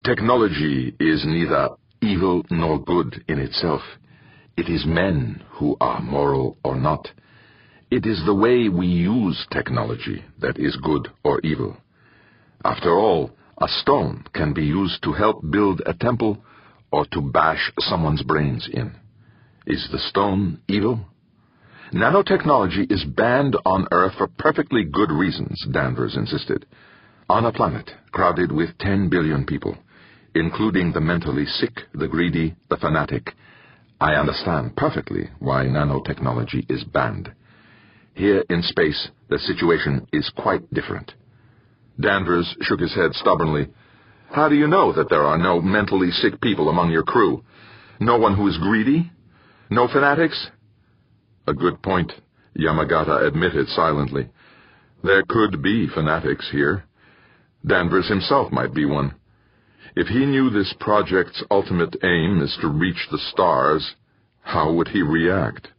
Technology is neither evil nor good in itself. It is men who are moral or not. It is the way we use technology that is good or evil. After all, a stone can be used to help build a temple or to bash someone's brains in. Is the stone evil? Nanotechnology is banned on Earth for perfectly good reasons, Danvers insisted. On a planet crowded with 10 billion people, including the mentally sick, the greedy, the fanatic, I understand perfectly why nanotechnology is banned. Here in space, the situation is quite different. Danvers shook his head stubbornly. How do you know that there are no mentally sick people among your crew? No one who is greedy? No fanatics? A good point, Yamagata admitted silently. There could be fanatics here. Danvers himself might be one. If he knew this project's ultimate aim is to reach the stars, how would he react?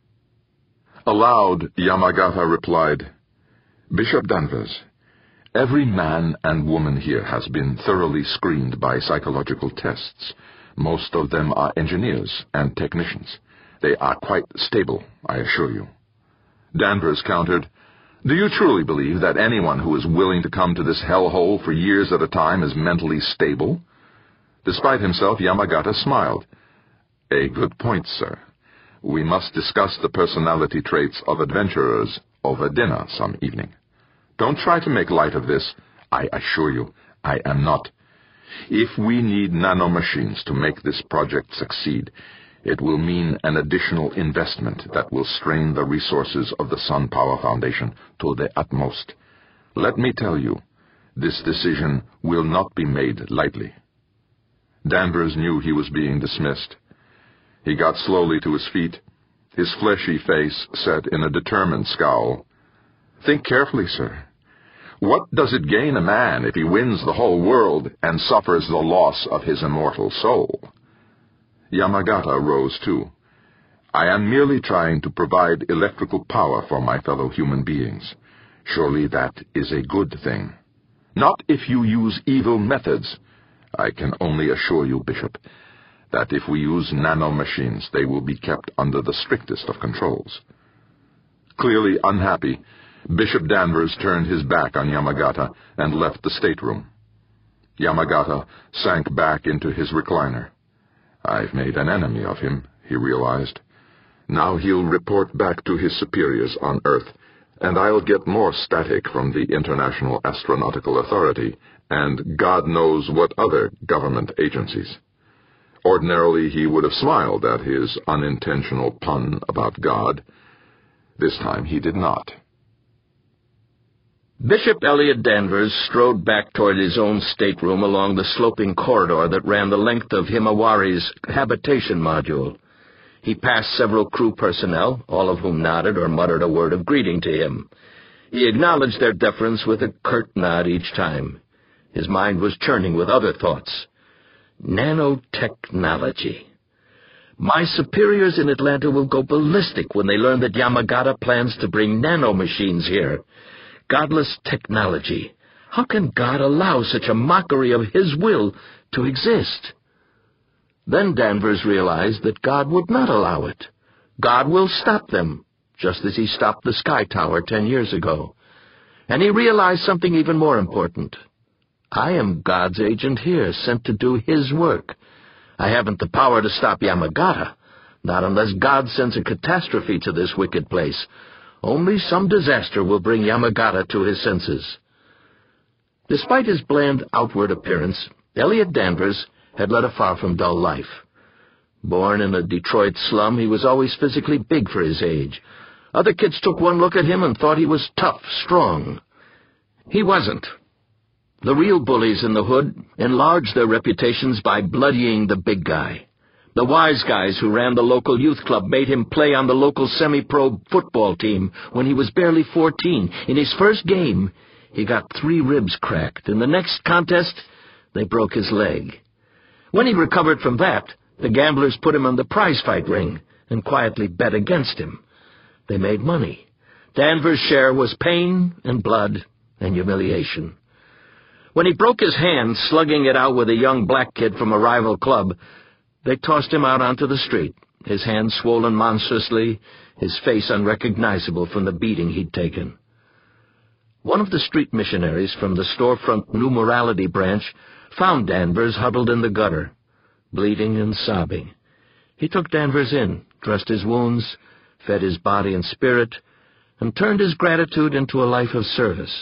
Aloud, Yamagata replied, Bishop Danvers, every man and woman here has been thoroughly screened by psychological tests. Most of them are engineers and technicians. They are quite stable, I assure you. Danvers countered, Do you truly believe that anyone who is willing to come to this hellhole for years at a time is mentally stable? Despite himself, Yamagata smiled. A good point, sir. We must discuss the personality traits of adventurers over dinner some evening. Don't try to make light of this. I assure you, I am not. If we need nanomachines to make this project succeed, it will mean an additional investment that will strain the resources of the Sun Power Foundation to the utmost. Let me tell you, this decision will not be made lightly. Danvers knew he was being dismissed. He got slowly to his feet, his fleshy face set in a determined scowl. Think carefully, sir. What does it gain a man if he wins the whole world and suffers the loss of his immortal soul? Yamagata rose too. I am merely trying to provide electrical power for my fellow human beings. Surely that is a good thing. Not if you use evil methods. I can only assure you, Bishop, that if we use nanomachines, they will be kept under the strictest of controls. Clearly unhappy, Bishop Danvers turned his back on Yamagata and left the stateroom. Yamagata sank back into his recliner. I've made an enemy of him, he realized. Now he'll report back to his superiors on Earth, and I'll get more static from the International Astronautical Authority and God knows what other government agencies. Ordinarily, he would have smiled at his unintentional pun about God. This time he did not. Bishop Elliot Danvers strode back toward his own stateroom along the sloping corridor that ran the length of Himawari's habitation module. He passed several crew personnel, all of whom nodded or muttered a word of greeting to him. He acknowledged their deference with a curt nod each time. His mind was churning with other thoughts. Nanotechnology. My superiors in Atlanta will go ballistic when they learn that Yamagata plans to bring nanomachines here. Godless technology. How can God allow such a mockery of His will to exist? Then Danvers realized that God would not allow it. God will stop them, just as He stopped the Sky Tower 10 years ago. And he realized something even more important. I am God's agent here, sent to do His work. I haven't the power to stop Yamagata, not unless God sends a catastrophe to this wicked place. Only some disaster will bring Yamagata to his senses. Despite his bland outward appearance, Elliot Danvers had led a far-from-dull life. Born in a Detroit slum, he was always physically big for his age. Other kids took one look at him and thought he was tough, strong. He wasn't. The real bullies in the hood enlarged their reputations by bloodying the big guy. The wise guys who ran the local youth club made him play on the local semi-pro football team when he was barely 14. In his first game, he got 3 ribs cracked. In the next contest, they broke his leg. When he recovered from that, the gamblers put him on the prize fight ring and quietly bet against him. They made money. Danvers' share was pain and blood and humiliation. When he broke his hand slugging it out with a young black kid from a rival club, they tossed him out onto the street, his hand swollen monstrously, his face unrecognizable from the beating he'd taken. One of the street missionaries from the storefront New Morality branch found Danvers huddled in the gutter, bleeding and sobbing. He took Danvers in, dressed his wounds, fed his body and spirit, and turned his gratitude into a life of service.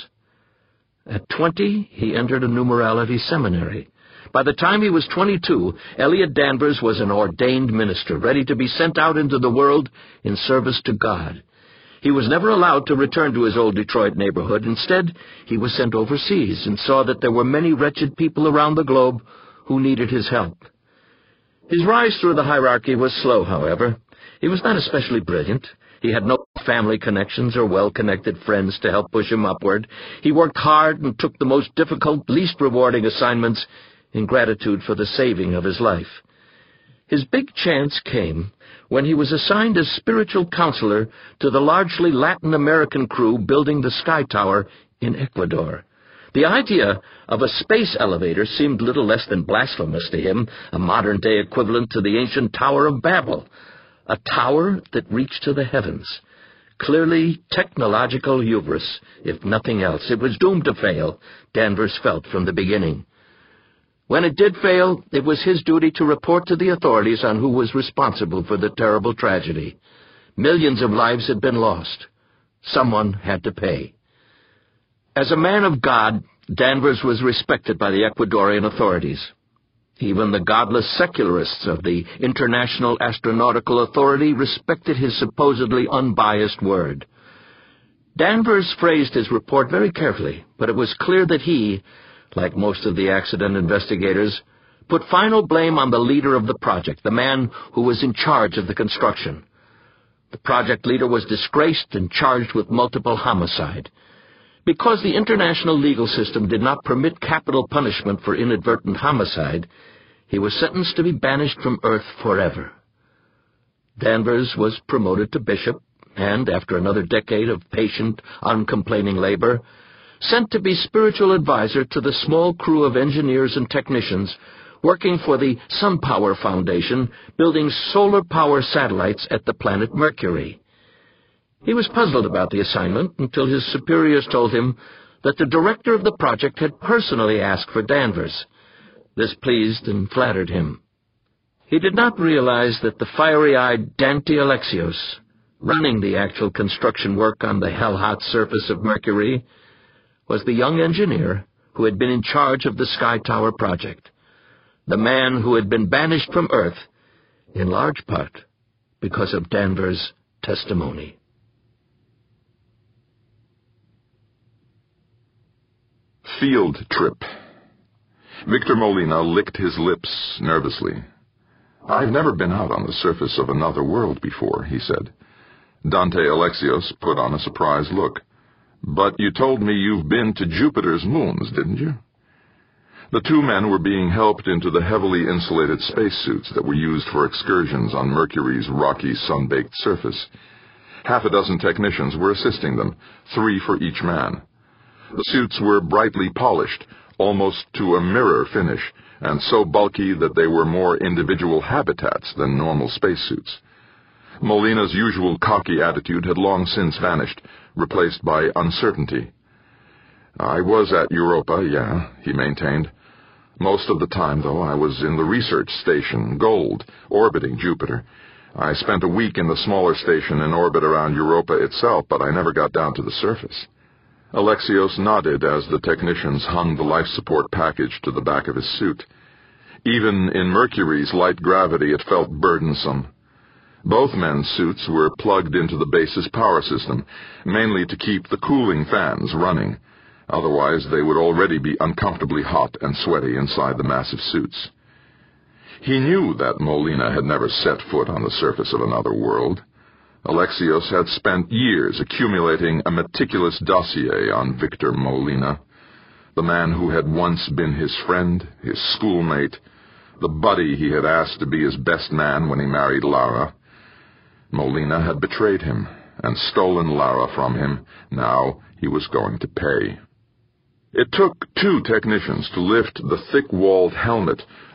At 20, he entered a New Morality seminary. By the time he was 22, Elliot Danvers was an ordained minister, ready to be sent out into the world in service to God. He was never allowed to return to his old Detroit neighborhood. Instead, he was sent overseas and saw that there were many wretched people around the globe who needed his help. His rise through the hierarchy was slow, however. He was not especially brilliant. He had no family connections or well-connected friends to help push him upward. He worked hard and took the most difficult, least rewarding assignments in gratitude for the saving of his life. His big chance came when he was assigned as spiritual counselor to the largely Latin American crew building the Sky Tower in Ecuador. The idea of a space elevator seemed little less than blasphemous to him, a modern-day equivalent to the ancient Tower of Babel, a tower that reached to the heavens. Clearly technological hubris, if nothing else. It was doomed to fail, Danvers felt from the beginning. When it did fail, it was his duty to report to the authorities on who was responsible for the terrible tragedy. Millions of lives had been lost. Someone had to pay. As a man of God, Danvers was respected by the Ecuadorian authorities. Even the godless secularists of the International Astronautical Authority respected his supposedly unbiased word. Danvers phrased his report very carefully, but it was clear that he, like most of the accident investigators, put final blame on the leader of the project, the man who was in charge of the construction. The project leader was disgraced and charged with multiple homicide. Because the international legal system did not permit capital punishment for inadvertent homicide, he was sentenced to be banished from Earth forever. Danvers was promoted to bishop, and, after another decade of patient, uncomplaining labor, sent to be spiritual advisor to the small crew of engineers and technicians working for the SunPower Foundation, building solar power satellites at the planet Mercury. He was puzzled about the assignment until his superiors told him that the director of the project had personally asked for Danvers. This pleased and flattered him. He did not realize that the fiery-eyed Dante Alexios, running the actual construction work on the hell-hot surface of Mercury, was the young engineer who had been in charge of the Sky Tower project, the man who had been banished from Earth, in large part because of Danvers' testimony. Field trip. Victor Molina licked his lips nervously. "I've never been out on the surface of another world before," he said. Dante Alexios put on a surprised look. "But you told me you've been to Jupiter's moons, didn't you?" The two men were being helped into the heavily insulated spacesuits that were used for excursions on Mercury's rocky, sun-baked surface. Half a dozen technicians were assisting them, 3 for each man. The suits were brightly polished, almost to a mirror finish, and so bulky that they were more individual habitats than normal spacesuits. Molina's usual cocky attitude had long since vanished, replaced by uncertainty. "I was at Europa, yeah," he maintained. "Most of the time, though, I was in the research station, Gold, orbiting Jupiter. I spent a week in the smaller station in orbit around Europa itself, but I never got down to the surface." Alexios nodded as the technicians hung the life support package to the back of his suit. Even in Mercury's light gravity, it felt burdensome. Both men's suits were plugged into the base's power system, mainly to keep the cooling fans running. Otherwise, they would already be uncomfortably hot and sweaty inside the massive suits. He knew that Molina had never set foot on the surface of another world. Alexios had spent years accumulating a meticulous dossier on Victor Molina, the man who had once been his friend, his schoolmate, the buddy he had asked to be his best man when he married Lara. Molina had betrayed him and stolen Lara from him. Now he was going to pay. It took 2 technicians to lift the thick-walled helmet